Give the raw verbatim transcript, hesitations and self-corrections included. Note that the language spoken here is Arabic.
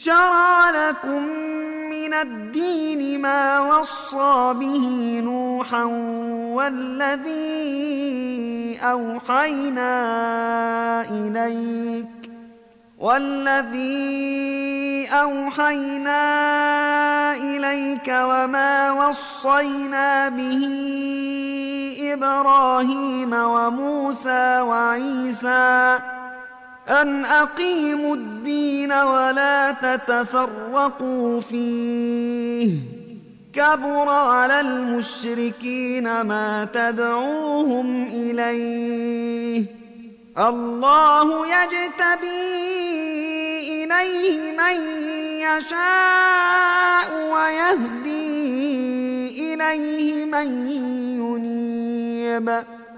شرع لكم من الدين ما وصى به نوحا والذي أوحينا إليك والذي أوحينا إليك وما وصينا به إبراهيم وموسى وعيسى أن أقيموا الدين ولا تتفرقوا فيه كبر على المشركين ما تدعوهم إليه الله يجتبي إليه من يشاء ويهدي إليه من ينيب